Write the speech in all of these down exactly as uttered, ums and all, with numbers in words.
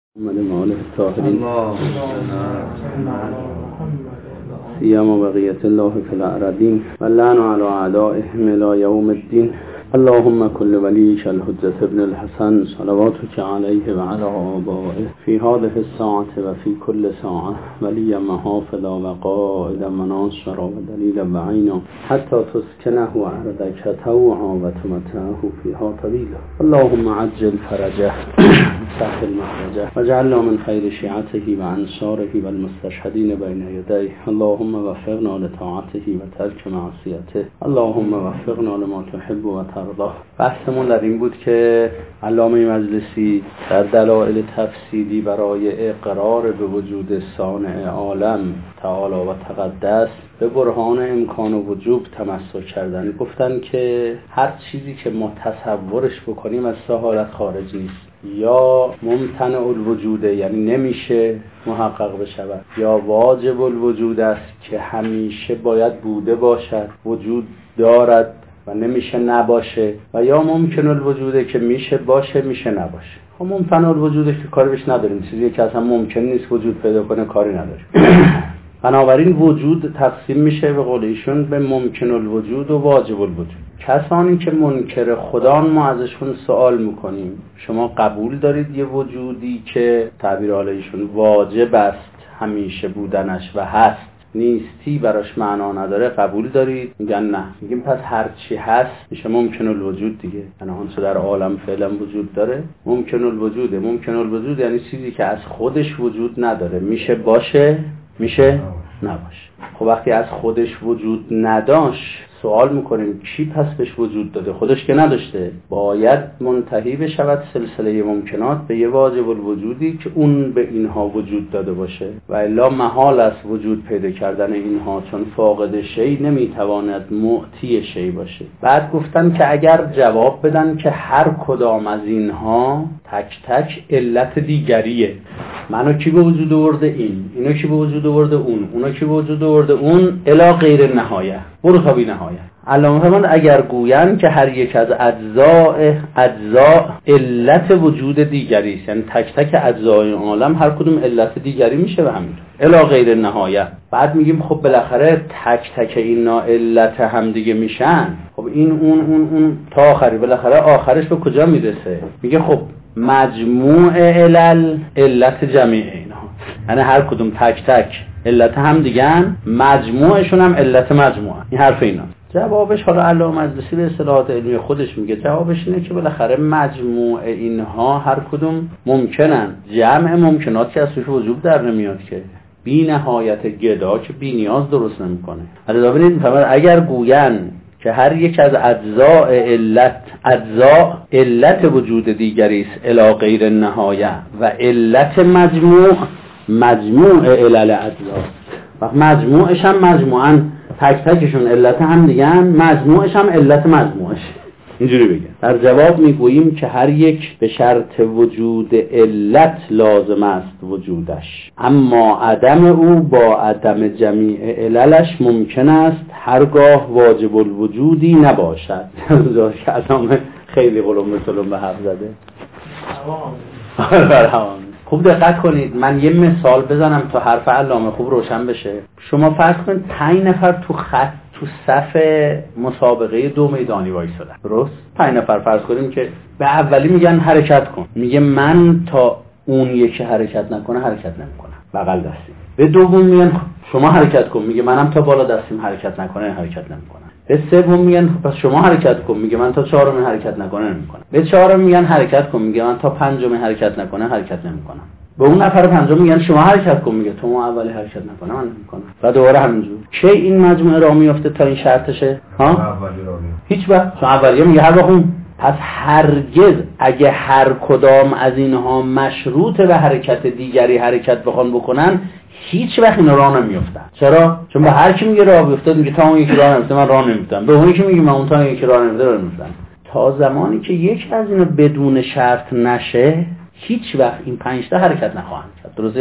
محمد ماله الطاهرین سیما بقیت الله فی الارضین و لعن علی اعدائهم الی یوم الدین. اللهم كل وليك الحجة ابن الحسن صلواتك عليه وعلى آبائه في هذه الساعة وفي كل ساعة وليا محافظا وقائدا مناصرا ودليلا بعينا حتى تسكنه أرضك طوعا وتمتعه فيها طويلا. اللهم عجل فرجه سهل مخرجه واجعلنا من خير شيعته وأنصاره والمستشهدين بين يديه. اللهم وفقنا لطاعته وترك معصيته. اللهم وفقنا لما تحب وترضى. بحثمون در این بود که علامه مجلسی در دلائل تفصیلی برای اقرار به وجود صانع عالم تعالی و تقدس به برهان امکان و وجوب تمسک کردن. گفتن که هر چیزی که ما تصورش بکنیم از سه حالت خارج نیست، یا ممتنع الوجوده یعنی نمیشه محقق بشود، یا واجب الوجود است که همیشه باید بوده باشد، وجود دارد و نمیشه نباشه، و یا ممکن الوجوده که میشه باشه میشه نباشه. خب ممتنع الوجوده که کاری بهش نداریم، چیزی که اصلا ممکن نیست وجود پیدا کنه کاری نداریم. بنابراین وجود تقسیم میشه به قول ایشون به ممکن الوجود و واجب الوجود. کسانی که منکر خدان ما ازشون سوال میکنیم شما قبول دارید یه وجودی که تعبیر حال ایشون واجب است همیشه بودنش و هست، نیستی براش معنا نداره، قبول دارید؟ میگن نه. میگیم پس هر چی هست میشه ممکن الوجود دیگه، یعنی آنچه در عالم فعلا وجود داره ممکن الوجوده. ممکن الوجود یعنی چیزی که از خودش وجود نداره، میشه باشه میشه نباشه. خب وقتی از خودش وجود نداشت سوال میکنیم کی پس بهش وجود داده؟ خودش که نداشته. باید منتهی بشود سلسله ممکنات به یه واجب الوجودی که اون به اینها وجود داده باشه، و الا محال است وجود پیدا کردن اینها، چون فاقد شی نمیتواند معطی شی باشه. بعد گفتن که اگر جواب بدن که هر کدام از اینها تک تک علت دیگریه، منو کی به وجود آورده؟ این اینو کی به وجود آورده؟ اون اونو کی به وجود آورده؟ اون الی غیر نهایه، برو تا بی نهایه. علامه فرمود اگر گویند که هر یک از اجزاء اجزاء علت وجود دیگری است، یعنی تک تک اجزای عالم هر کدوم علت دیگری میشه به همین الی غیر نهایه. بعد میگیم خب بالاخره تک تک اینا علت هم دیگه میشن، خب این اون اون اون تا آخری، بالاخره آخرش به کجا میرسه؟ میگه خب مجموع علل علت جمیع اینها، یعنی هر کدوم تک تک علت هم دیگن، مجموعشون هم علت مجموعه. این حرف اینا. جوابش حالا علامه مجلسی به اصطلاحات علمی خودش میگه جوابش اینه که بالاخره مجموع اینها هر کدوم ممکنن، جمع ممکنات که از توش وجود در نمیاد که بی نهایت گدا که بی نیاز درست نمیکنه. حالا ببینید اگر گوین که هر یک از اجزاء علت اجزاء علت وجود دیگری است الی غیر نهایه و علت مجموع مجموع علل اجزا، وقت مجموعش هم مجموعاً تک تکشون علت هم دیگن، مجموعش هم علت مجموعش. اینجوری بگم در جواب میگوییم که هر یک به شرط وجود علت لازم است وجودش، اما عدم او با عدم جمیع عللش ممکن است هرگاه واجب الوجودی نباشد. که علامه خیلی قلم سلم به حرف زده. خوب دقت کنید، من یه مثال بزنم تا حرف علامه خوب روشن بشه. شما فرض کنید پنج نفر تو خط تو صف مسابقه دو میدانی وایسادن، درست؟ پنج نفر فرض کنیم که به اولی میگن حرکت کن، میگه من تا اون یکی حرکت نکنه حرکت نمیکنم، بغل دستی. به دوم میگن شما حرکت کن، میگه منم تا بالا دستیم حرکت نکنه حرکت نمیکنم. به سوم میگن پس شما حرکت کن، میگه من تا چهارم حرکت نکنه نمیکنم. به چهارم میگن حرکت کن، میگه من تا پنجم حرکت نکنه حرکت نمیکنم. به اون نفر پنجم میگن شما حرکت کن، میگه تو ما اولی حرکت نکنه من نمیکنم. و دوباره همینجور. کی این مجموعه راه میفته تا این شرطشه؟ ها؟ اولی راه هیچ وقت. چون اولیه میگه هر وقت. پس هرگز اگه هر کدام از اینها مشروط به حرکت دیگری حرکت بخوان بکنن هیچ وقت اینا راه نمیافتن. چرا؟ چون به هر کی میگه راه بیفته میگه تا اون یکی راه نمیفته من راه نمیفتم، به اون یکی میگه من اون تا یکی راه نمیفته راه نمیفتم. تا زمانی که یک از اینا بدون شرط نشه هیچ وقت این پنج تا حرکت نخواهند کرد. درسته یا نه؟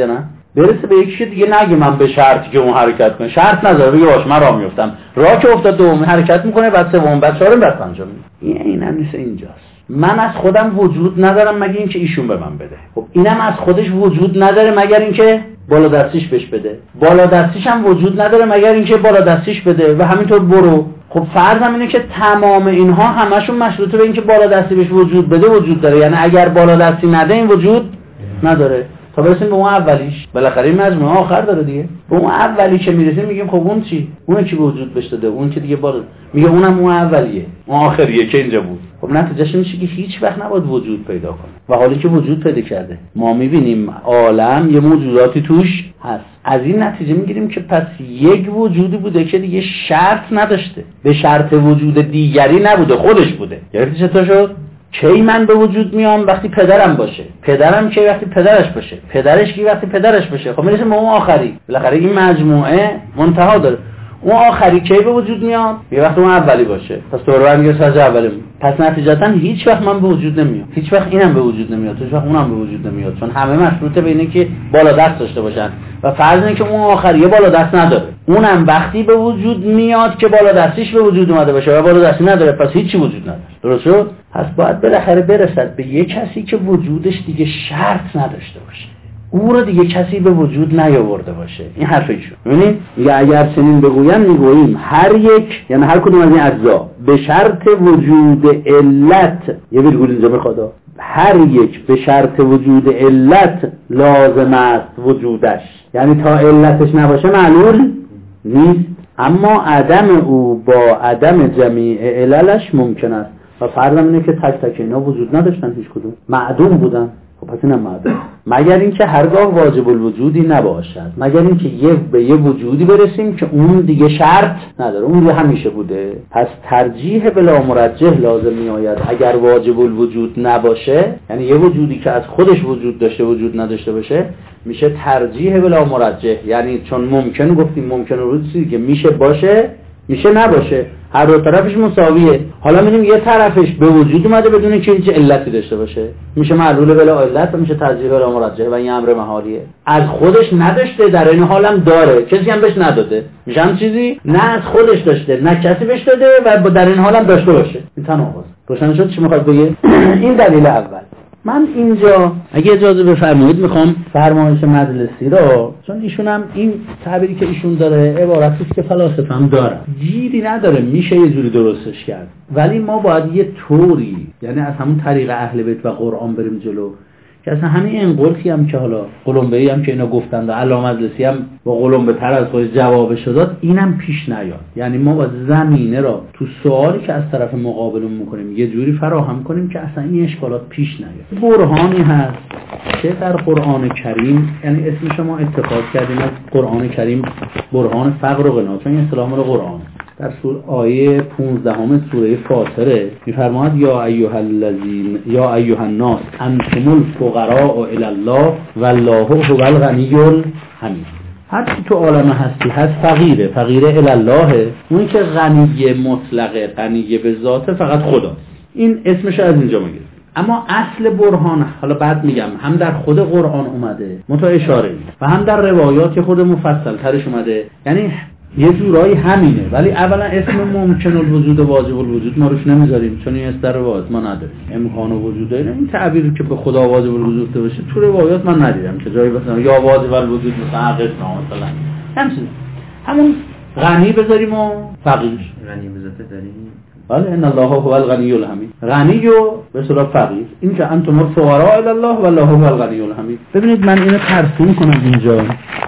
برسه به یکی دیگه نگه من به شرطی که اون حرکت کنه، شرط نداره، بگه باش من راه میافتم، راه که افتاد دوم حرکت میکنه، بعد سوم، بعد چهارم، بعد پنجم. این اینم نیست، اینجاست. من از خودم وجود ندارم مگر اینکه ایشون به من بده. خب اینم از خودش وجود نداره مگر اینکه بالا دستیش بهش بده. بالا دستیش هم وجود نداره مگر اینکه بالا دستیش بده و همینطور برو. خب فرضم اینه که تمام اینها همشون مشروطه به اینکه بالا دستی بهش وجود بده وجود داره. یعنی اگر بالا دستی نده این وجود نداره. تا برسیم به اون اولیش، بالاخره این مجموعه آخر داره دیگه. به اون اولی که میرسیم میگیم خب اون چی؟ اون کی به وجود بهش داده؟ اون که دیگه بالا میگه اونم اون اولیه، اون آخریه که اینجا بود. خب نتیجهش میشه که هیچ وقت نباید وجود پیدا کنه. و حالی که وجود پیدا کرده، ما میبینیم عالم یه موجوداتی توش هست. از این نتیجه میگیریم که پس یک وجودی بوده که دیگه شرط نداشته، به شرط وجود دیگری نبوده، خودش بوده. گرفتی چطور شد؟ کی من به وجود میام؟ وقتی پدرم باشه. پدرم کی؟ وقتی پدرش باشه. پدرش کی؟ وقتی پدرش باشه. خب میرسیم به اون آخری. بالاخره این مجموعه منتها داره. اون آخری کی به وجود میاد؟ یه وقت اون اولی باشه. پس تو رو میگه ساز اولی. پس نتیجتا هیچ وقت من به وجود نمیام. هیچ وقت اینم به وجود نمیاد. هیچ وقت اونم به وجود نمیاد. چون همه مشروطه به اینه که بالا دست داشته باشن. و فرض اینه که اون آخری بالا دست نداره. اونم وقتی به وجود میاد که بالا دستیش به وجود اومده باشه و بالا دستی نداره، پس هیچی وجود نداره. درست شد؟ پس باید بالاخره برسد به یک کسی که وجودش دیگه شرط نداشته باشه. او رو دیگه کسی به وجود نیاورده باشه. این حرف ایشون. ببینید یا اگر چنین بگویم میگوییم هر یک، یعنی هر کدوم از این اجزا به شرط وجود علت، یه ویرگول اینجا بخواد، هر یک به شرط وجود علت لازم است وجودش، یعنی تا علتش نباشه معلول نیست. اما عدم او با عدم جمیع عللش ممکن است. و فرضم اینه که تک تک اینا وجود نداشتن، هیچ کدوم معدوم بودن. خب پس اینم معدوم، مگر اینکه هرگاه واجب الوجودی نباشد، مگر اینکه یه به یه وجودی برسیم که اون دیگه شرط نداره، اون دیگه همیشه بوده. پس ترجیح بلا مرجح لازم می آید اگر واجب الوجود نباشه، یعنی یه وجودی که از خودش وجود داشته وجود نداشته باشه، میشه ترجیح بلا مرجح. یعنی چون ممکن گفتیم ممکن الوجودی که میشه باشه میشه نباشه، هر دو طرفش مساویه. حالا میگیم یه طرفش به وجود اومده بدون اینکه هیچ علتی داشته باشه، میشه معلول بلا علت و میشه ترجیح بلا مرجح و این امر محالیه. از خودش نداشته در این حالم داره، کسی هم بهش نداده، میشه هم چیزی نه از خودش داشته نه کسی بهش داده و در این حالم داشته باشه. این تناقض. روشن شد چی میخواد بگه؟ این دلیل اول. من اینجا اگه اجازه بفرمایید میخوام فرمایش مجلسی رو، چون ایشون هم این تعبیری که ایشون داره عبارتی است که فلاسفه هم دارن، گیری نداره، میشه یه جوری درستش کرد، ولی ما باید یه طوری، یعنی از همون طریق اهل بیت و قرآن بریم جلو که اصلا همین انقلتی هم که حالا قلمبه‌ای هم که اینا گفتند و علامه مجلسی هم با قلمبه تر از خودش جوابش داد، اینم پیش نیاد. یعنی ما باید زمینه را تو سوالی که از طرف مقابلمون میکنیم یه جوری فراهم کنیم که اصلا این اشکالات پیش نیاد. برهانی هست که در قرآن کریم، یعنی اسم شما اتخاذ کردیم از قرآن کریم برهان فقر و غنا، چون این اصطلاح رو قرآن در سوره آیه پانزده سوره فاطره میفرماید یا ایها الذین یا ایها الناس انتم الفقراء الی الله والله هو الغنی الحمید. هر کی تو عالم هستی هست فقیره، فقیره الی الله، اون که غنی مطلقه، غنی به ذات فقط خداست. این اسمش از اینجا میگیره. اما اصل برهان حالا بعد میگم هم در خود قرآن اومده متا اشاره و هم در روایات خود مفصل ترش اومده، یعنی یه جورایی همینه، ولی اولا اسم ممکن الوجود و واجب الوجود ما روش نمیذاریم چون این استر روایت ما نداریم. امکان وجود داره، این تعبیری که به خدا واجب الوجود باشه تو روایات من ندیدم که جایی مثلا یا واجب الوجود مثلا حقیقت مثلا همین همون غنی بذاریم و فقیر. غنی به ذات داریم، بله ان الله هو الغنی الحمید، غنی و به اصطلاح فقیر، این که انتم الفقراء الی الله والله هو الغنی الحمید. ببینید من اینو ترسیم کنم اینجا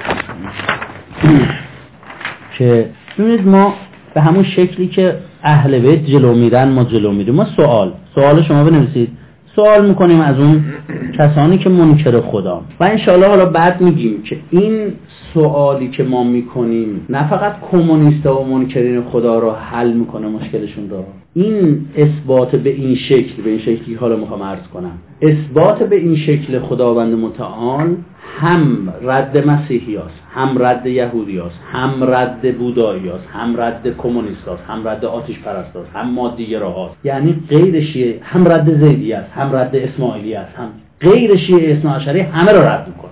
که ببینید ما به همون شکلی که اهل بیت جلو میرن ما جلو میریم. ما سوال سوال شما بنویسید، سوال میکنیم از اون کسانی که منکر خدا و انشاءالله حالا بعد میگیم که این سوالی که ما میکنیم نه فقط کمونیستا و منکرین خدا رو حل میکنه مشکلشون رو، این اثبات به این شکل به این شکلی حالا میخوام عرض کنم، اثبات به این شکل خداوند متعال هم رد مسیحی هست، هم رد یهودی هست، هم رد بودایی هست، هم رد کمونیست هست، هم رد آتش پرست هست، هم مادیگرا هست، یعنی غیر شیعه، هم رد زیدی هست، هم رد اسماعیلی هست، هم غیر شیعه اثنا عشری، همه رو رد میکنه.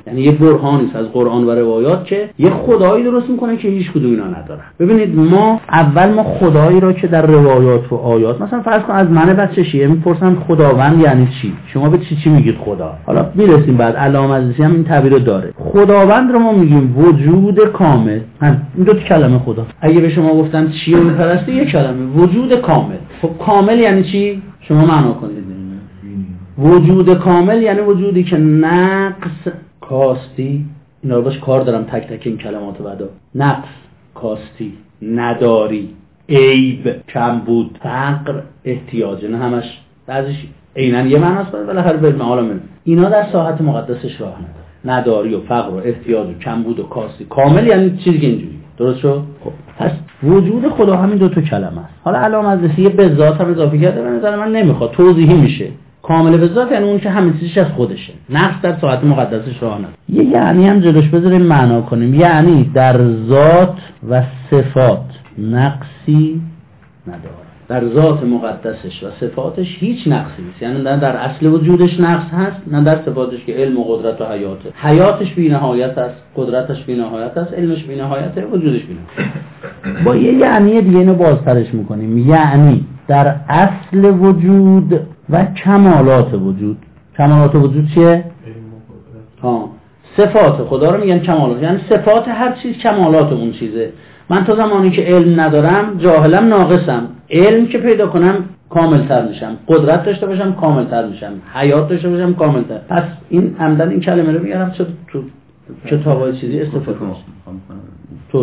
یعنی یه برهانی است از قرآن و روایات که یه خدایی درست میکنه که هیچ کدوم اینا ندارن. ببینید ما اول ما خدایی را که در روایات و آیات، مثلا فرض کن از من بچه شیعه میپرسن خداوند یعنی چی، شما به چی چی میگید خدا؟ حالا میرسیم بعد علامه مجلسی هم این تعبیر رو داره. خداوند رو ما میگیم وجود کامل. هم این دو تا کلمه خدا. اگه به شما گفتن چی رو میپرستی، یه کلمه وجود کامل. خب کامل یعنی چی؟ شما معنا کنید. وجود کامل یعنی وجودی که نقص، کاستی، اینا رو باش کار دارم تک تک این کلمات بعدا، نقص، کاستی، نداری، عیب، کمبود، فقر، احتیاج، نه همش بعضیش عیناً یه معناست بالاخره به معنا میاد. اینا در ساحت مقدسش راه نداره. نداری و فقر و احتیاج و کمبود و کاستی. کامل یعنی چیزی که اینجوری. درست شد؟ خب پس وجود خدا همین دو تا کلمه است. حالا علامه مجلسی به ذات هم اضافه کرده، به نظر من نمیخواد توضیحی میشه. کامل به ذات یعنی اون که همه چیزش از خودشه، نقص در ساعت مقدسش راه نداره. یه یعنی هم جلوش بذاریم معنا کنیم، یعنی در ذات و صفات نقصی نداره. در ذات مقدسش و صفاتش هیچ نقصی نیست، یعنی نه در اصل وجودش نقص هست، نه در صفاتش که علم و قدرت و حیاته. حیاتش بی نهایت است، قدرتش بی نهایت است، علمش بی نهایت، وجودش بی نهایت. با یه یعنی دیگه اینو بازترش میکنیم، یعنی در اصل وجود و کمالات وجود. کمالات وجود چیه؟ ها صفات خدا رو میگن کمالات، یعنی صفات هر چیز کمالات اون چیزه. من تا زمانی که علم ندارم جاهلم، ناقصم. علم که پیدا کنم کاملتر میشم، قدرت داشته باشم کاملتر میشم، حیات داشته باشم کاملتر. پس این عمدن این کلمه رو میارم چه تو کتابای چیزی استفاده کنم. تو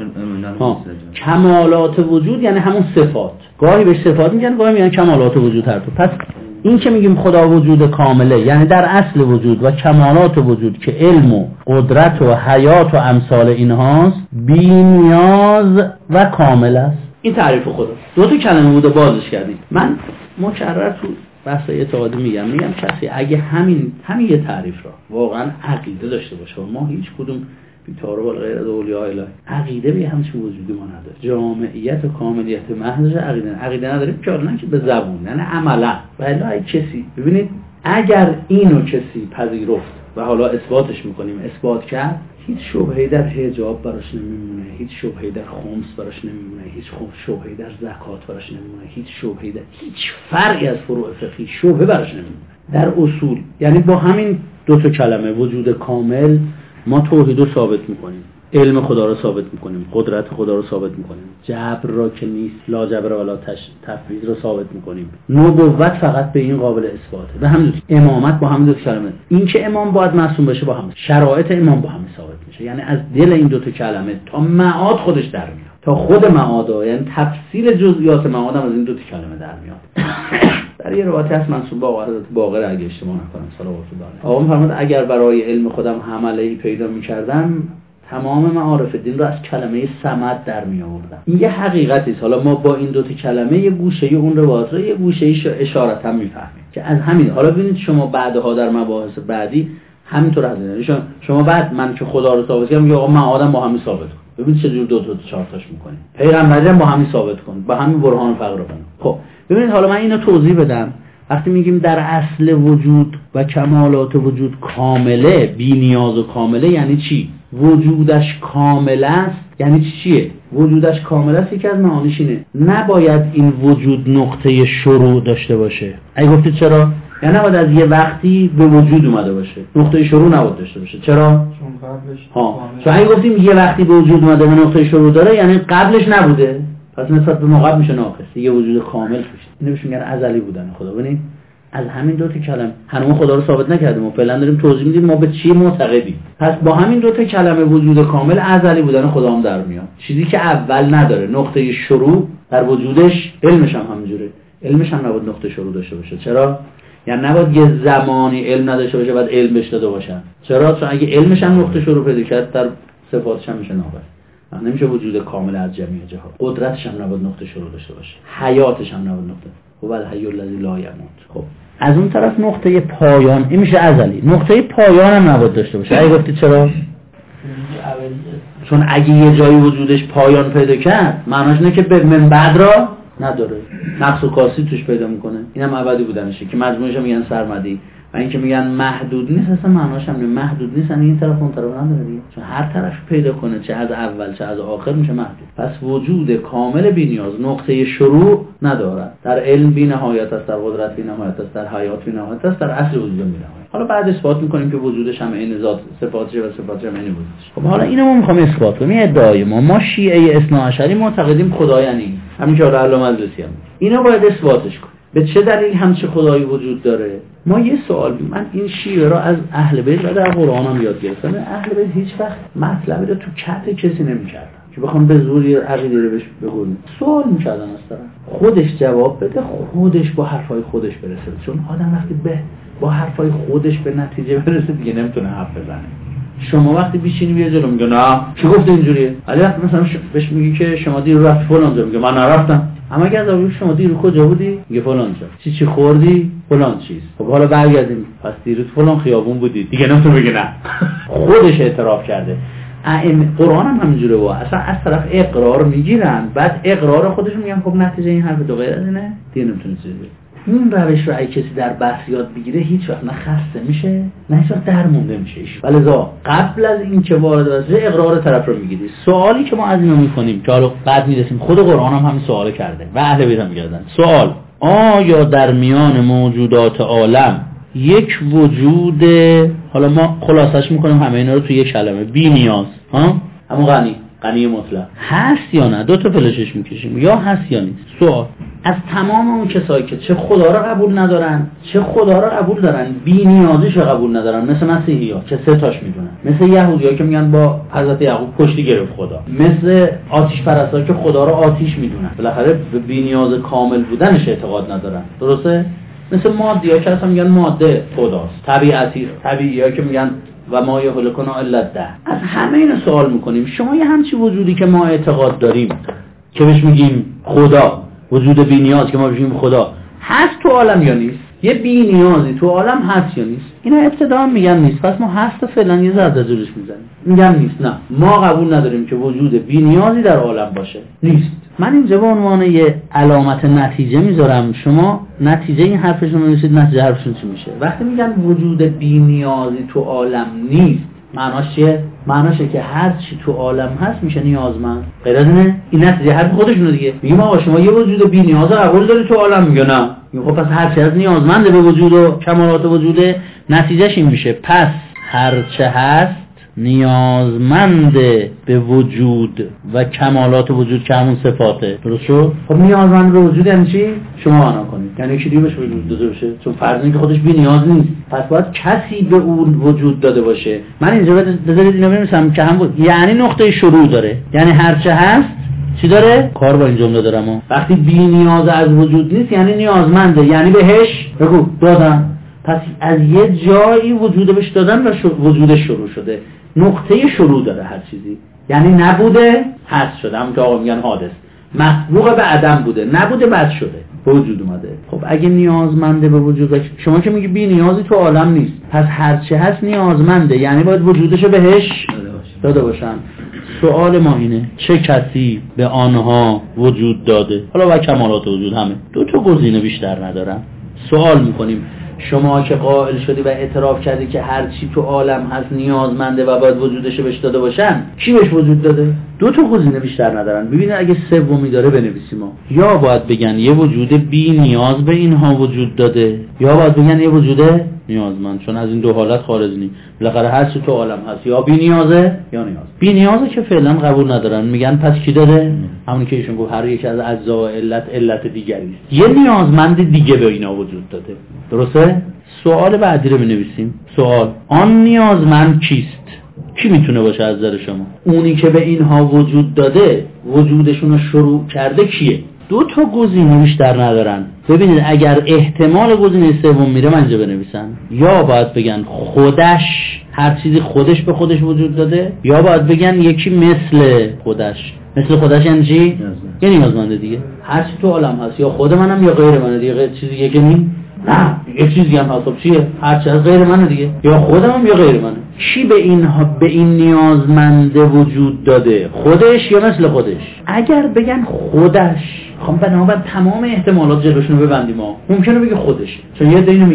کمالات وجود یعنی همون صفات. گاهی به صفات میگن، گاهی میگن کمالات وجود هر تو. پس این که میگیم خدا وجود کامله یعنی در اصل وجود و کمالات وجود که علم و قدرت و حیات و امثال اینهاست، بی نیاز و کامل است. این تعریف خدا. دو تا کلمه بوده بازش کردیم. من مکرر تو بحث اعتقادی میگم میگم کسی اگه همین همین یه تعریف را واقعا عقیده داشته باشه، ما هیچ کدوم بی‌تعارف و غیر از اولیاء الهی عقیده به همچین وجودی ما نداره. جامعیت و کاملیت محض عقیده عقیده نداریم که نه که به زبون، نه عملا. ولی کسی ببینید اگر اینو کسی پذیرفت و حالا اثباتش میکنیم، اثبات کرد، هیچ شبهه‌ای در حجاب براش نمیمونه، هیچ شبهه‌ای در خمس براش نمیمونه، هیچ شبهه‌ای در زکات براش نمیمونه، هیچ شبهه‌ای در هیچ فرعی از فروع فقهی شبهه براش نمیمونه. در اصول یعنی با همین دو تا کلمه وجود کامل ما توحید رو ثابت میکنیم، علم خدا رو ثابت میکنیم، قدرت خدا رو ثابت میکنیم، جبر را که نیست، لا جبر ولا تفویض رو ثابت میکنیم، نبوت فقط به این قابل اثباته. به همین امامت با همین دو کلمه، این که امام باید معصوم بشه با همین شرایط امام با همین ثابت میشه. یعنی از دل این دو تا کلمه تا معاد خودش در میاد، تا خود معاد، یعنی تفسیر جزئیات معاد هم از این دو تا کلمه در میاد. در یه روایتی هست منسوب به آقا حضرت باقر اگه اشتباه نکنم صلوات الله علیه، آقا می‌فرماد اگر برای علم خودم عملی پیدا می‌کردم تمام معارف دین رو از کلمه صمد در می آوردم. این یه حقیقتی است. حالا ما با این دو تا کلمه یه گوشه اون روایت رو یه گوشه‌ایش اشارت هم می‌فهمیم که از همین. حالا ببینید شما بعدها در مباحث بعدی همینطور هست. شما بعد من که خدا رو ثابت کردم، آقا من آدم با همین ثابت کن. ببینید چه جور دو تا چهار تاش می‌کنیم. پیغمبری هم با همین ثابت کن، با همین برهان فقر رو کن. خب ببینید حالا من اینو توضیح بدم. وقتی میگیم در اصل وجود و کمالات وجود کامله، بی نیاز و کامله، یعنی چی؟ وجودش کامل است یعنی چیه؟ وجودش کامل است یکی از معانیش اینه نباید این وجود نقطه شروع داشته باشه. اگه گفتید چرا؟ یعنی نباید از یه وقتی به وجود اومده باشه، نقطه شروع نباید داشته باشه. چرا؟ چون قبلش ها چون اگه گفتیم یه وقتی به وجود اومده و نقطه شروع داره یعنی قبلش نبوده، پس نسبت به ما قبل میشه ناقص. یه وجود کامل میشه. اینو بهش میگن ازلی بودن خدا. ببینید از همین دو تا کلمه هنوز خدا رو ثابت نکردیم و فعلا داریم توضیح میدیم ما به چی معتقدیم. پس با همین دو تا کلمه وجود کامل ازلی بودن خدا هم در میاد. چیزی که اول نداره، نقطه شروع در وجودش، علمش هم همینجوره. علمش هم نباید نقطه شروع داشته باشه. چرا؟ یعنی نباید یه زمانی علم نداشته باشه بعد علم بهش داده باشن. چرا؟ چون اگه علمش هم نقطه شروع پیدا کرد در صفاتش هم میشه ناقص. نمیشه وجود کامل از جمعی جهات. قدرتش هم نباید نقطه شروع داشته باشه. حیاتش هم نباید نقطه. هو الحی الذی لا یموت. خب از اون طرف نقطه پایان این میشه ازلی. نقطه پایان هم نباید داشته باشه. اگه گفتی چرا؟ چون اگه یه جایی وجودش پایان پیدا کرد معناش اینه که به من بعد را نداره، نقص و کاسی توش پیدا میکنه. اینم ابدی بودنشه که مجموعش هم میگن سرمدی. و اینکه میگن محدود نیست، اصلا معناش هم محدود نیست، یعنی این طرف اون طرف نداره دیگه، چون هر طرف پیدا کنه چه از اول چه از آخر میشه محدود. پس وجود کامل بی‌نیاز نقطه شروع ندارد. در علم بی نهایت است، در قدرت بی نهایت است، در حیات بی نهایت است، در اصل وجود بی نهایت. حالا بعد اثبات میکنیم که وجودش هم عین ذات صفاتش و صفاتش هم عین وجودش. خب حالا اینو ما میخوام اثبات کنیم. ادعای ما ما شیعه اثنا عشری معتقدیم خدا یعنی همین که علامه مجلسی هم اینا باید اثباتش کنیم. به چه دلیل همچه خدایی وجود داره؟ ما یه سوال بیم. من این شیعه را از اهل بیت و در قرآن هم یاد گرفتم. اهل بیت هیچ وقت مطلبی رو تو کت کسی نمی‌کردن که بخوام به زوری عقیده رو بهش بگم. سوال می‌کردن از طرف خودش جواب بده، خودش با حرفای خودش برسه، چون آدم وقتی به با حرفای خودش به نتیجه برسه دیگه نمیتونه حرف بزنه. شما وقتی بیشینی بیا جلو میگه نه چی گفته اینجوریه، ولی وقتی مثلا بهش میگی که شما دیرو رفت فلان جا، میگه من نرفتم. اما اگر از شما دیرو کجا بودی، میگه فلان جا. چی چی خوردی، فلان چیز. خب حالا برگردیم، پس دیرو فلان خیابون بودی، دیگه نمیتونه بگه نه. خودش اعتراف کرده. ائمه قرآن هم همینجوره و اصلا از طرف اقرار میگیرن، بعد اقرار خودشون میگن خب نتیجه این حرف دو غیر از اینه، دیگه نمیتونه چیزی بگه. این روش رو اگه کسی در بحث یاد بگیره هیچ وقت نه خسته میشه نه هیچ وقت درمونده میشه. ولذا قبل از این که وارد بشه اقرار طرف رو میگیری. سوالی که ما از اینو میکنیم که حالا بعد میرسیم خود قرآن هم همین سوال کرده و اهل بیت هم میگردن. سوال: آیا در میان موجودات عالم یک وجود، حالا ما خلاصش میکنیم همه اینا رو توی یک کلمه، بی نیاز، ها همون غنی غنی مطلق، هست یا نه؟ دو تا فلشش میکشیم، یا هست یا نیست. سوال: از تمام اون کسایی که چه خدا را قبول ندارن چه خدا را قبول دارن، بی نیازیش را قبول ندارن، مثل مسیحی‌ها که سه تاش میدونن، مثل یهودی‌ها که میگن با حضرت یعقوب کشتی گرفت خدا، مثل آتش پرستا که خدا را آتش میدونن، بالاخره به بی نیاز کامل بودنش اعتقاد ندارن، درسته؟ مثل مادی‌ها که اصلا میگن ماده خداست، طبیعتی، طبیعی‌ها که میگن و ما یهلکنا الا ده. از همه اینا سوال میکنیم شما یه همچی وجودی که ما اعتقاد داریم که بهش میگیم خدا، وجود بی نیاز که ما بهش میگیم خدا، هست تو عالم یا نیست؟ یه بی نیازی تو عالم هست یا نیست؟ اینا ابتدا میگن نیست، پس ما هست فعلا یه ذره جلوش میزنیم میگن نیست. نه، ما قبول نداریم که وجود بی نیازی در عالم باشه، نیست. من اینجا به عنوان یه علامت نتیجه میذارم، شما نتیجه این حرفشون رو می‌نویسید، نتیجه حرفشون چی میشه. وقتی میگن وجود بی نیازی تو عالم نیست، معناش چیه؟ معناشه که هر چی تو عالم هست میشه نیازمند. غیر از اینه؟ این نتیجه حرف خودشونه دیگه. میگم آقا شما یه وجود بی نیاز قبول داری تو عالم، میگه نه. میگه خب پس هر چی هست نیازمنده به وجود و کمالات وجود، نتیجهش این میشه پس هر چه هست نیازمند به وجود و کمالات وجود که همون صفاته. درست شد؟ خب نیازمند به وجود یعنی چی؟ شما معنا کنید. یعنی چی دیگه بشه وجود داده باشه؟ چون فرض اینه که خودش بی نیاز نیست، پس باید کسی به اون وجود داده باشه. من اینجا بذارید اینو بنویسم که هم بود. یعنی نقطه شروع داره، یعنی هر چه هست چی داره؟ کار با این جمله دارم. و وقتی بی نیاز از وجود نیست یعنی نیازمنده، یعنی بهش بگو دادن. پس از یه جایی وجود بهش دادن و وجودش شروع شده. نقطه شروع داره هر چیزی، یعنی نبوده هست شده، همون که آقا میگن حادث، مسبوق به عدم بوده، نبوده بعد شده به وجود اومده. خب اگه نیازمنده به وجود، شما که میگی بی نیازی تو عالم نیست، پس هر چه هست نیازمنده، یعنی باید وجودشو بهش داده باشن. سوال ما اینه چه کسی به آنها وجود داده؟ حالا و کمالات وجود همه دو تا گزینه بیشتر ندارن. سوال میکنیم شما که قائل شدی و اعتراف کردی که هر چی تو عالم هست نیازمنده و باید وجودش بهش داده باشن، کی بهش وجود داده؟ دو تا گزینه بیشتر ندارن. ببینید اگه سومی داره بنویسیم ما. یا باید بگن یه وجود بی نیاز به اینها وجود داده، یا باید بگن یه وجود نیازمند، چون از این دو حالت خارج نی. بالاخره هر چی تو عالم هست یا بی نیازه یا نیاز. بی نیازه که فعلا قبول ندارن، میگن پس کی داره؟ همون که ایشون گفت هر یک از اجزا علت علت دیگری است. یه نیازمند دیگه به اینا وجود داده. درسته؟ سوال بعدی رو بنویسیم. سوال: آن نیازمند کیست؟ کی میتونه باشه از نظر شما؟ اونی که به اینها وجود داده وجودشون رو شروع کرده کیه؟ دو تا گزینه بیشتر ندارن. ببینید اگر احتمال گزینه سوم میره من اینجا بنویسم، یا باید بگن خودش، هر چیزی خودش به خودش وجود داده، یا باید بگن یکی مثل خودش. مثل خودش یعنی چی؟ یعنی نیازمنده دیگه. هر چی تو عالم هست یا خود منم یا غیر منه دیگه، غیر چیزی که نی نه یه چیزی هم هست. خب چیه؟ هر چی از غیر منه دیگه، یا خودم یا غیر منه. کی به این به این نیازمنده وجود داده؟ خودش یا مثل خودش؟ اگر بگن خودش، خب بنابراین تمام احتمالات جلوشونو ببندیم. ما ممکنه بگه خودش، چون یه دینو میگن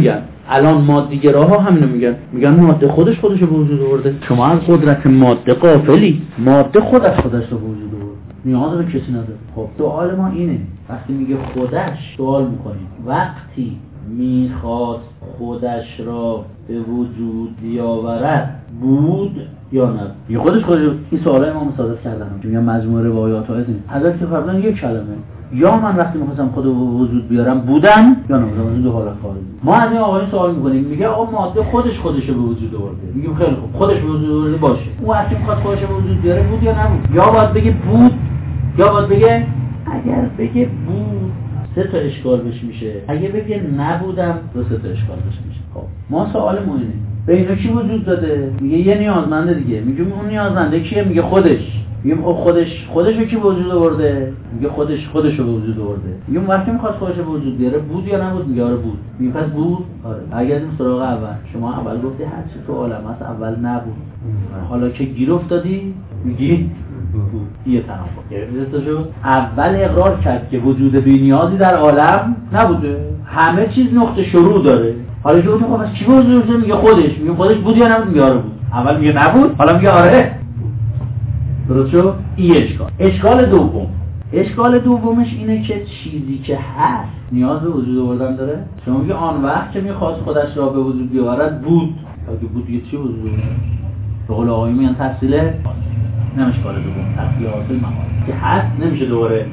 الان مادی‌گراها همینو میگن، میگن ماده خودش خودش رو به وجود آورده. شما از قدرت ماده غافلی، ماده خودش خودش رو به وجود آورده، نیاز به کسی نداره. خب سوال ما اینه، وقتی میگه خودش، سوال میکنیم وقتی میخواد خودش را به وجود بیاورد بود یا نه؟ یه خودش خودش. این سوالای ما مصادف کردن که میگن مجموعه روایات ها این حضرت که فرضاً یک کلمه، یا من وقتی میخواستم خودو به وجود بیارم بودم یا نه، این دو حالت خارجی. ما از این آقای سوال میکنیم، میگه آقا ماده خودش خودش به وجود آورده، میگیم خیلی خوب خودش به وجود آورده باشه، اون وقتی میخواد خودش به وجود بیاره بود یا نبود؟ یا باید بگه بود یا باید بگه اگر بگه بود سه تا اشکال بهش میشه، اگه بگه نبودم دو سه تا اشکال بهش میشه. خب ما سوال ما اینه، به اینا کی وجود داده؟ میگه یه نیازمنده دیگه. میگیم اون نیازمنده کیه؟ میگه خودش. میگیم خب خودش خودش رو کی به وجود آورده؟ میگه خودش خودش رو به وجود آورده. میگیم وقتی میخواد خودش رو به وجود بیاره بود یا نبود؟ میگه آره بود. میگه پس بود؟ آره. اگه از این سراغ اول، شما اول گفتی هر چی تو عالم هست اول نبود، حالا که گیر افتادی میگی بود. یه تناقض گرفته شد. اول اقرار کرد که وجود بی‌نیازی در عالم نبوده، همه چیز نقطه شروع داره. حالا که خب از چی وجود داره؟ میگه خودش. میگه خودش بود یا نبود؟ میگه آره بود. اول میگه نبود، حالا میگه آره. درست شد؟ این اشکال. اشکال دوم، اشکال دومش اینه که چیزی که هست نیاز به وجود آوردن داره. شما میگه آن وقت که میخواست خودش را به وجود بیاورد بود، اگه بود یه چی وجود آورد؟ به قول آقایی میگن تفصیله نمیشه اشکال دوم، تفصیل حاصل مقام که هست نمیشه دوباره.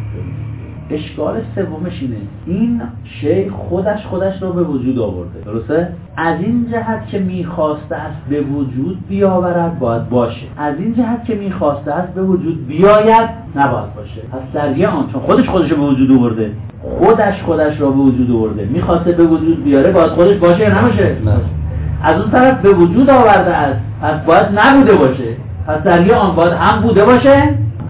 اشکال سومش اینه، این شی خودش خودش رو به وجود آورده، درسته؟ از این جهت که میخواسته است به وجود بیاورد باید باشه، از این جهت که میخواسته است به وجود بیاید نباید باشه. پس در یه آن چون خودش خودش رو به وجود آورده، خودش خودش رو به وجود آورده، میخواسته به وجود بیاره باید خودش باشه یا نباشه؟ نه. از اون طرف به وجود آورده است، پس باید نبوده باشه. پس در یه آن باید هم بوده باشه.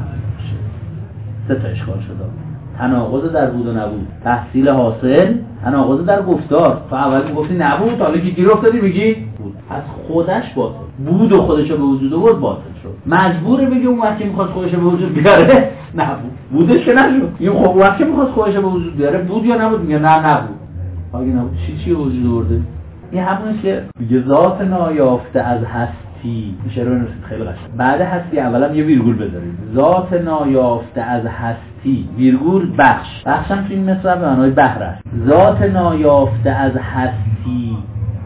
سه تا اشکال شده، تناقض در بود و نبود، تحصیل حاصل، تناقض در گفتار. تو اول میگفتی نبود، حالا که گیر افتادی میگی بود. از خودش باطل بود و خودش رو به وجود آورد باطل شد. مجبوره بگه اون وقتی میخواد خودش رو به وجود بیاره نبود، بودش که نشد. این خب وقتی میخواد خودش رو به وجود بیاره بود یا نبود؟ میگه نه نبود. اگه نبود چی چی به وجود آورده؟ این همونیه که میگه ذات نایافته از هستی. میشه رو نوشید خیلی قشنگ. بعد هستی اولا یه ویرگول بذارید. ذات نایافته از هستی ویرگول بخش. بخشم تو این مصرع به معنای بحر است. ذات نایافته از هستی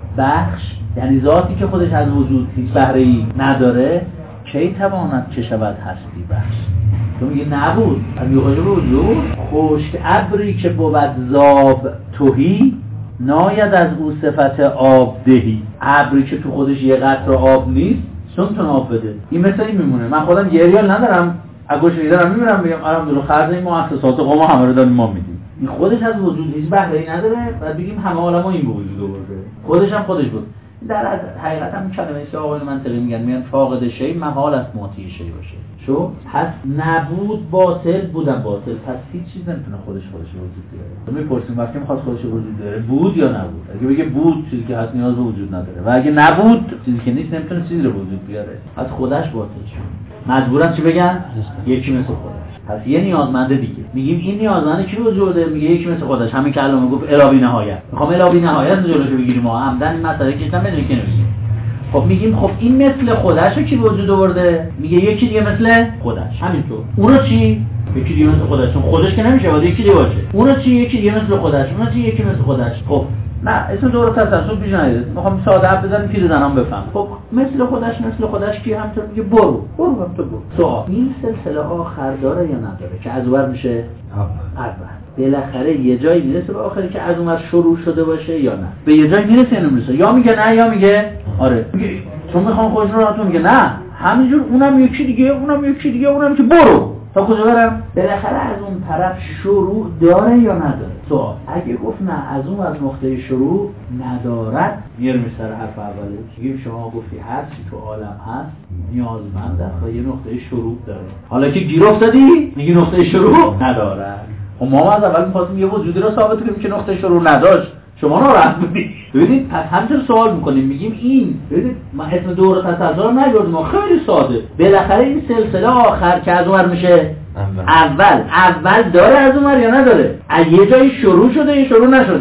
بخش یعنی ذاتی که خودش از وجود هیچ بهره‌ای نداره، کی تواند که شود هستی بخش؟ تو میگه نبود، از میخواشه وجود. خشک ابری که بود زاب تهی، ناید از او صفت آب دهی. ابری که تو خودش یه قطره آب نیست چون آب بده. این مثل این میمونه. من خودم یه ریال ندارم، اگه شویی دارم میبینم بگم الحمدلله خرج این مؤسسات قوم همه رو داریم ما میدیم. این خودش از وجود هیچ بهره‌ای نداره، بعد بگیم همه عالم‌ها این به وجود آورده. خودش هم خودش بود. در حقیقت هم کلمه است آقایون منطقی میگن، میگن فاقد شی محال است معطی شی باشه. شو پس نبود باطل، بودم باطل، پس هیچ چیز نمیتونه خودش خودش رو وجود بیاره. میپرسیم وقتی میخواد خودش رو وجود بیاره بود یا نبود؟ اگه بگه بود چیزی که هست نیاز به وجود نداره، و اگه نبود چیزی که نیست نمیتونه چیزی رو وجود بیاره، پس خودش باطل شد. مجبورن چی بگن؟ یکی مثل خودش. پس یه نیازمنده دیگه. میگیم این نیازمنده کی وجوده؟ میگه یکی مثل خودش. همین که الان گفت الی نهایت. میخوام الی نهایت جلوشو بگیریم، ما عمدن این مسئله کشتم بدون که نمیگیم. خب میگیم خب این مثل خودش رو کی وجود آورده؟ میگه یکی دیگه مثل خودش. همینطور. اونو چی؟ یکی دیگه مثل خودش. چون خودش که نمیشه، باید یکی دیگه باشه. اونو چی؟ یکی دیگه مثل خودش. اونو چی؟ یکی مثل خودش. خب نه اسم دور تسلسل پیش نیاد. میخوام ساده حرف بزنم پیر زنام بفهم. خب مثل خودش مثل خودش کی همطور میگه برو برو هم تو برو. سوال این سلسله آخر داره یا نداره که از اول میشه اول؟ بالاخره یه جایی میرسه به آخری که از اونور شروع شده باشه یا نه؟ به یه جایی میرسه یا نمیرسه؟ یا میگه نه یا میگه آره. میگه چون میخوام خودش رو راحتون، میگه نه همینجور اونم یکی دیگه اونم یکی دیگه اونم که برو تا کجا برم؟ بالاخره از اون طرف شروع داره یا نداره؟ سوال اگه گفت نه از اون از نقطه شروع ندارد، میرم سر حرف اوله. میگیم شما گفتی هر چی تو عالم هست نیازمند است و یه نقطه شروع داره. حالا که گیر افتادی میگی نقطه شروع نداره. خب ما از اول می‌خواستیم یه وجودی رو ثابت کنیم که نقطه شروع نداشت. شما ناراحت بودید. ببینید پس همینطور سوال میکنیم، میگیم این ببینید ما اسم دور تسلسل رو نگردیم، ما خیلی ساده. بالاخره این سلسله آخر که از اونور میشه اول اول اول داره از اونور یا نداره؟ از یه جایی شروع شده یا شروع نشده؟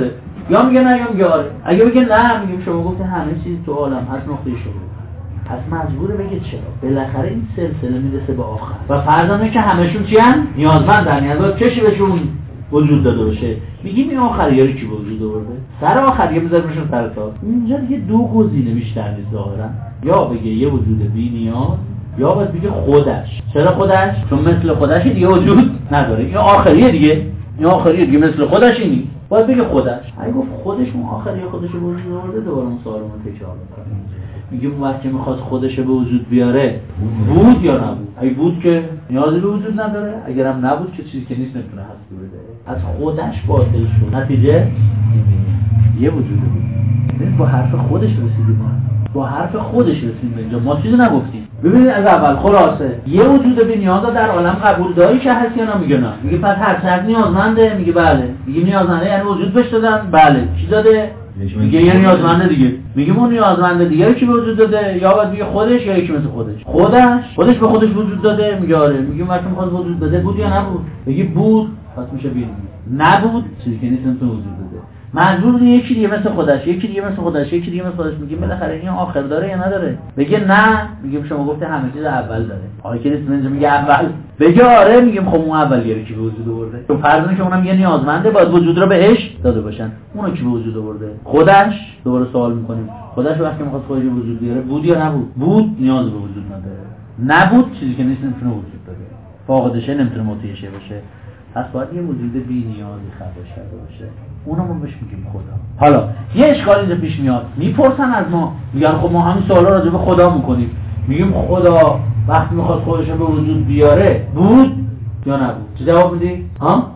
یا میگه نه یا میگه آره. اگه بگه نه میگیم شما گفته همه چیز تو عالم هست نقطه شروع، پس مجبوره بگه چرا بالاخره این سلسله میرسه به آخر و فرضاً که همشون چی ان نیازمندن، یعنی کسی بهشون وجود داده باشه. میگیم این آخریه رو کی وجود آورده؟ سر آخریه بذاریمشون سر تا. اینجا دیگه دو گزینه بیشتر نیست ظاهرا، یا بگه یه وجود بی نیاز یا باید بگه خودش. چرا خودش؟ چون مثل خودش دیگه وجود نداره. این آخریه دیگه، این آخریه دیگه مثل خودش اینی. باید بگه خودش. اگه گفت خودش اون آخریه خودش رو وجود آورده، دوباره اون سوالمون تکرار می‌کنه. میگه اون وقت که میخواد خودش به وجود بیاره بود یا نبود؟ اگه بود که نیازی به وجود نداره، اگرم نبود که چیزی که نیست نمیتونه هستی بده. از خودش باطل شد، نتیجه یه وجود بود. با حرف خودش رسیدیم، با حرف خودش رسیدیم به اینجا، ما چیزی نگفتیم. ببینید از اول خلاصه یه وجود بی نیاز در عالم قبول داری که هست یا نه؟ میگه نه. میگه پس هر چیز نیازمنده؟ میگه بله. میگه نیازمنده یعنی وجود بهش دادن؟ بله. چی داده؟ میگه یه نیازمنده دیگه. میگه اون نیازمنده دیگه کی به وجود داده؟ یا باید میگه خودش یا یکی مثل خودش؟ خودش خودش به خودش وجود داده؟ میگه آره. میگه وقتی میخواد وجود بده بود یا نبود؟ میگه بود، پس میشه بی. نبود چیزی که نیست تو وجود بده. مجبور یکی دیگه مثل خودش، یکی دیگه مثل خودش، یکی دیگه مثل خودش. میگه بالاخره این آخر داره یا نداره؟ بگه نه. میگیم شما گفته همه چیز اول داره. آخه که نیست اینجا میگه اول. بگه آره. میگیم خب اون اولیه کی به وجود آورده؟ تو فرض که اونم یه نیازمنده باید وجود رو بهش داده باشن. اونو کی به وجود آورده؟ خودش. دوباره سوال میکنیم خودش وقتی میخواد خودش به وجود بیاره بود یا نبود؟ بود، نیاز به وجود نداره. نبود، چیزی که نیست نمیتونه وجود داره. فاقدشه نمیتونه متعیشه باشه. پس باید یه وجود بی نیازی خلقش کرده باشه. اونو ما بهش میگیم خدا. حالا یه اشکالی اینجا پیش میاد، میپرسن از ما، میگن خب ما همین سوالا راجع به خدا میکنیم. میگیم خدا وقتی میخواد خودش رو به وجود بیاره بود یا نبود؟ چه جواب میدی؟ ها؟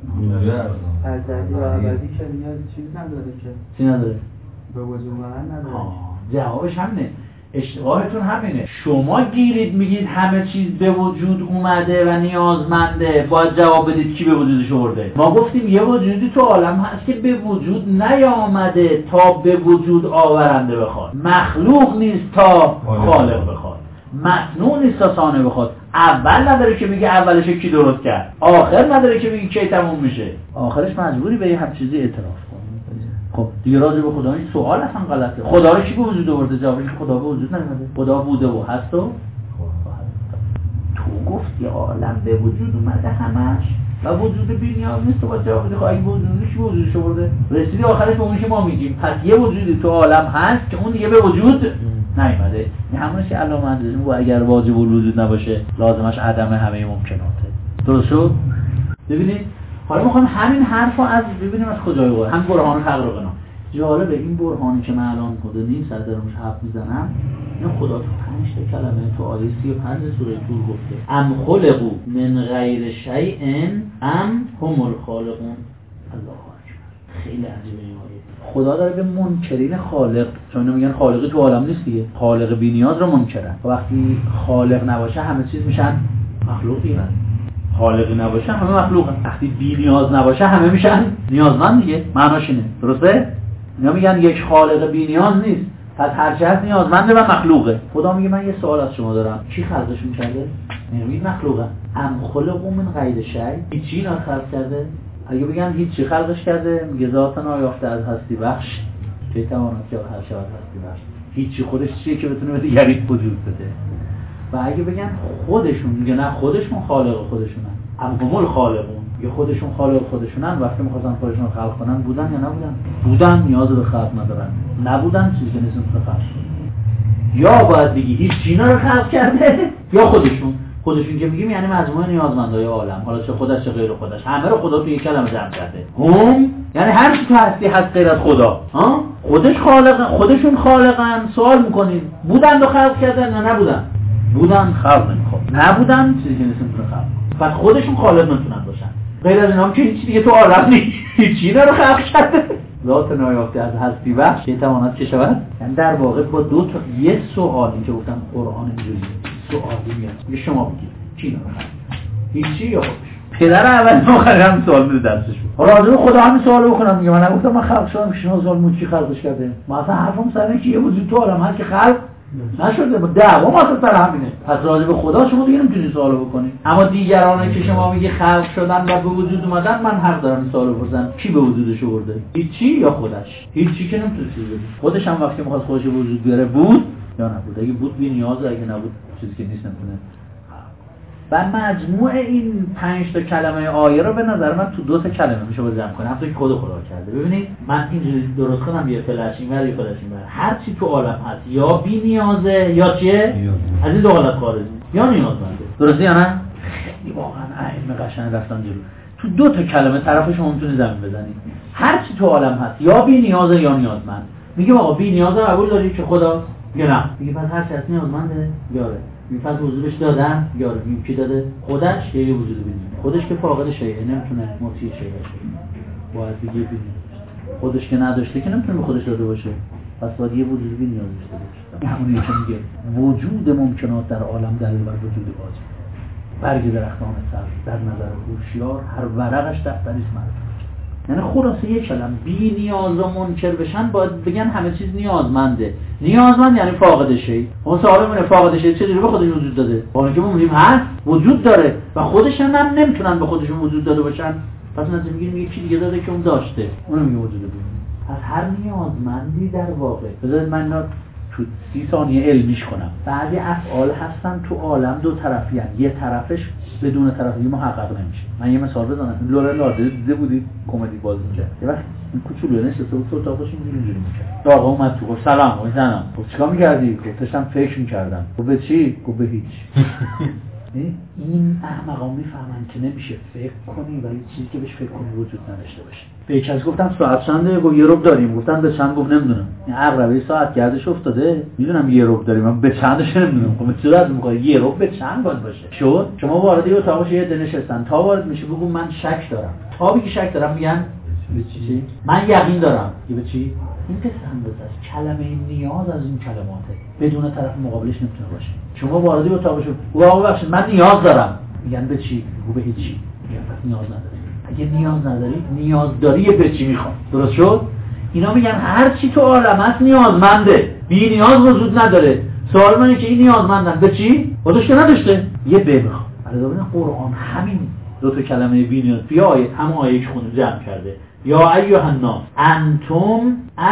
ازلی و ابدی که نیاز چیز نداره که. چی نداره؟ به وجود اومدن نداره. جوابش همینه. اشتباهتون همینه. شما گیرید میگید همه چیز به وجود اومده و نیازمنده، باید جواب بدید کی به وجودش آورده. ما گفتیم یه وجودی تو عالم هست که به وجود نیامده تا به وجود آورنده بخواد. مخلوق نیست تا خالق بخواد. مصنوع نیست تا صانع بخواد. اول نداره که میگه اولش کی درست کرد، آخر نداره که میگه کی تموم میشه. آخرش مجبوری به یه هم چیزی اعتراف. خب دیگه راجع به خدا این سوال اصلا غلطه. خدا رو کی به وجود آورده؟ جوابش خدا به وجود نیومده. خدا بوده و هست و تو گفتی عالم به وجود اومده همش و وجود بی نیاز نیست. تو با جواب بدی خب اگه وجودی کی به وجودش آورده؟ رسیدی آخرش به اونی که ما میگیم پس یه وجودی تو عالم هست که اون دیگه به وجود نیومده. این همونش علامه اندازیم و اگر واجب الوجود نباشه لازمش عدم همه ممکناته. درست شد؟ ببینید حالا میخوام همین حرفو از ببینیم از کجای قرآن، هم برهان خلق رو بنا. جالبه این برهانی که من الان خدا نیم ساعت دارمش حرف میزنم، اینو خدا تو پنج تا کلمه تو آیه سی و پنج سوره طور گفته. ام خلقوا من غیر شیء ام هم الخالقون. الله اکبر. خیلی عجیبه این آیه. خدا داره به منکرین خالق، چون میگن خالقی تو عالم نیست دیگه، خالق بی نیاز رو منکرن. وقتی خالق نباشه همه چیز میشن مخلوقی هستن. خالقی نباشه همه مخلوقن. وقتی بی نیاز نباشه همه میشن نیازمند دیگه. معناش اینه. درسته؟ اینا میگن یک خالق بی نیاز نیست، پس هر چی هست نیازمنده و مخلوقه. خدا میگه من یه سوال از شما دارم، کی خلقشون کرده؟ میگید مخلوقن. ام خلقوا من غیر شیء. هیچی اینا خلق کرده؟ اگه بگن هیچی خلقش کرده، میگه ذات نایافته از هستی بخش که تواند که هر شود هستی بخش. هیچی خودش چیه که بتونه به دیگری وجود بده؟ و اگه بگن خودشون، میگه نه خودشون خالق خودشونن. ام هم الخالقون. میگه خودشون خالق خودشونن. وقتی می‌خواستن خودشون رو خلق کنن بودن یا نبودن؟ بودن، نیاز به خلق ندارن. نبودن، چیزی که نیستن خلق کنن. یا باید بگی هیچ چیزی رو خلق کرده یا خودشون. خودشون که میگیم یعنی مجموعه نیازمندای عالم، حالا چه خودش چه غیر خودش، همه رو خدا تو یک کلمه جمع کرده. هم یعنی هر چی تو هستی هست غیر از خدا. ها؟ خودش خالق، خودشون خالقن. سوال می‌کنیم بودن و خلق کردن یا نبودن؟ بودن، خلق نمی‌کنن. نبودن، چیزی که نیستن خلق. پس خودشون خالق نمیتونن باشن. غیر از اینا هم که هیچ دیگه تو عالم نیست. هیچی رو خلق کرده. ذات نایافته از هستی بخش که تواند که شود. یعنی در واقع با دو تا یه سوالی که گفتم قرآن اینجوریه. سوالی میاد. میگه شما بگید کی رو خلق؟ هیچی یا خودش؟ پدر اول آخر هم سوال میده دستش بود. حالا راجع به خدا همین سوالو بکنم، میگه من نگفتم من خلق شدم، شما سوال مون کی خلقش کرده؟ ما اصلا حرفم سر اینه که یه وجود تو عالم هست که خلق نشده. با دعوا ما سر همینه. پس راجع به خدا شما دیگه نمیتونید سوال بکنید. اما دیگرانی که شما میگی خلق شدن و به وجود اومدن، من حق دارم این سوالو بپرسم کی به وجودش آورده؟ هیچی یا خودش؟ هیچی که نمیتونه چیزی بگه. خودش هم وقتی میخواد خودش به وجود بیاره بود یا نبود. اگه بود بی نیازه، اگه نبود چیزی که نیست نمیتونه. و مجموع این پنج تا کلمه آیه رو به نظر من تو دو تا کلمه میشه جمع کنم، همونطور که خود خدا کرده. ببینید من اینجوری درست کنم، یه فلش اینور یه فلش اینور، هر چی تو عالم هست یا بی نیازه یا چیه؟ از این دو حالت خارج یا نیازمنده. درسته یا نه؟ خیلی واقعا علم قشنگ رفتن جلو. تو دو تا کلمه طرفش شما میتونید زمین بزنید. هر چی تو عالم هست یا بی نیازه یا نیازمند. میگه آقا بی نیازه قبول داری که خدا؟ میگه نه. میگه پس هر چی هست نیازمنده؟ یاره. میفرض وجودش دادن، یاره میگه کی داده؟ خودش یا یه وجود بینیم. خودش که فاقد شیء نمیتونه مطیع شیء باشه. باید دیگه بینیم. خودش که نداشته که نمیتونه به خودش داده باشه. پس باید یه وجود بینیم نیاز داشته باشه. همونی که میگه وجود ممکنات در عالم دلیل بر وجود واجب. برگ درختان سبز در نظر هوشیار هر ورقش دفتری است معرفت. یعنی خلاصه یک کلمه بی نیاز و منکر بشن باید بگن همه چیز نیازمنده. نیازمند یعنی فاقد شی. اون سوال میمونه فاقد شی چه جوری به خودش وجود داده؟ با اینکه ما میگیم هست وجود داره و خودش هم نمیتونن به خودشون وجود داده باشن. پس نتیجه میگیریم یکی دیگه داده که اون داشته. اونم میگه وجود داره. پس هر نیازمندی در واقع بذارید من اینا تو سی ثانیه علمیش کنم. بعضی افعال هستن تو عالم دو طرفی هستن. یه طرفش بدون طرفی محقق نمیشه. من یه مثال بزنم. لورا لاده دیده بودید کمدی بازی می‌کرد. یه وقت این کوچولو نشسته بود تو اتاقش اینجوری می‌کرد. آقا اومد تو گفت سلام و زنم. گفت چیکار می‌کردی؟ گفت داشتم فکر می‌کردم. گفت به چی؟ گفت به هیچ. این احمقا میفهمن که نمیشه فکر کنی ولی چیزی که بهش فکر کنی وجود نداشته باشه. به یک کس گفتم ساعت چنده؟ گفت یه ربع داریم. گفتم به چند؟ گفت نمیدونم. این عقربه ساعت گردش افتاده. میدونم یه ربع داریم اما به چندش نمیدونم. خب چرا میگه یه ربع به چند باید باشه؟ شد شما وارد یه اتاق یه دونه نشستن تا وارد میشه بگو من شک دارم. تا بگی شک دارم میگن به چی؟ من یقین دارم. به چی؟ این تست هم بزنید کلمه نیاز از این کلماته بدون طرف مقابلش نمیتونه باشه. شما وارد اتاق شو واقعا بخشید من نیاز دارم میگن به چی؟ گو به هیچی. میگن پس نیاز نداری. اگه نیاز نداری نیاز داری به چی میخوام. درست شد؟ اینا میگن هر چی تو عالم هست نیازمنده. بی نیاز وجود نداره. سوال منه که این نیازمندن به چی؟ خودش که نداشته یه به میخوام. علاوه بر قرآن همین دو تا کلمه بی نیاز توی آیه هم آیه که خونده جمع کرده. یا ایها الناس انتم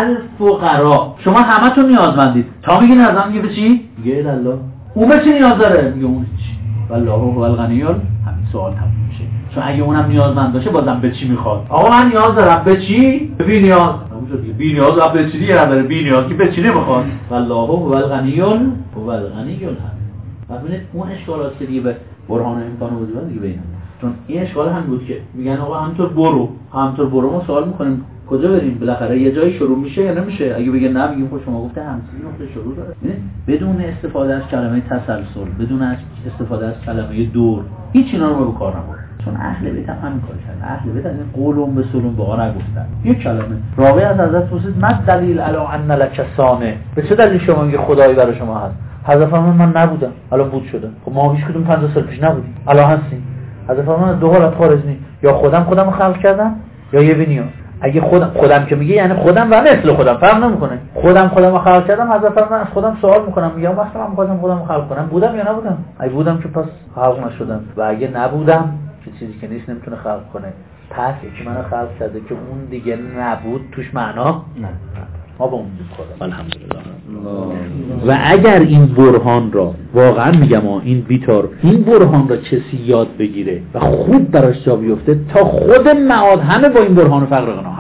الفقراء. شما همتون نیازمندید. تا میگه نیازمند میگه به چی؟ میگه الله. اون به چی نیاز داره؟ میگه اون چی؟ والله هو الغنی. همین سوال تموم میشه. چون اگه اونم نیازمند باشه بازم به چی میخواد؟ آقا من نیاز دارم به چی؟ به بی نیاز. بی نیاز به چی دیگه نداره؟ بی نیاز که به چی نمیخواد؟ والله هو الغنی هو الغنی الحمید. ببینید اون اشکالات که دیگه به برهان امکان وجود دیگه ببینید. چون این اشکال هم بود که میگن آقا همینطور برو همینطور برو ما سوال میکنیم کجا بریم بالاخره یه جایی شروع میشه یا نمیشه. اگه بگه نه میگیم خب شما گفته همچین نقطه شروع داره. بدون استفاده از کلمه تسلسل بدون استفاده از کلمه دور هیچ اینا رو به کار نبرد. چون اهل بیت هم همین کار کردن. اهل بیت از این قولون به سلون به آن نگفتن. یک کلمه راوی از حضرت پرسید مد دلیل علی ان لک صانع. به چه دلیل شما میگه خدایی برای شما هست؟ حضرت فرمود من نبودم الان بود شده. خب ما هیچ کدوم پنجاه سال پیش نبودیم الان هستیم. حضرت فرمود دو حالت خارج نی یا خودم خودم خلق کردم یا یه بنیاد. اگه خودم خودم که میگه یعنی خودم و مثل خودم فرق نمیکنه. خودم خودم رو خلق کردم حضرت فرمود از خودم سوال میکنم میگم وقتی من خودم خودم خلق کنم بودم یا نبودم؟ اگه بودم که پس خلق نشدم و اگه نبودم که چیزی که نیست نمیتونه خلق کنه. پس یکی منو خلق کرده که اون دیگه نبود توش معنا نه. ما با اون خدا الحمدلله. و اگر این برهان را واقعا میگم این بیتار این برهان را کسی یاد بگیره و خود براش جا بیفته تا خود معاد همه با این برهان فقر غنا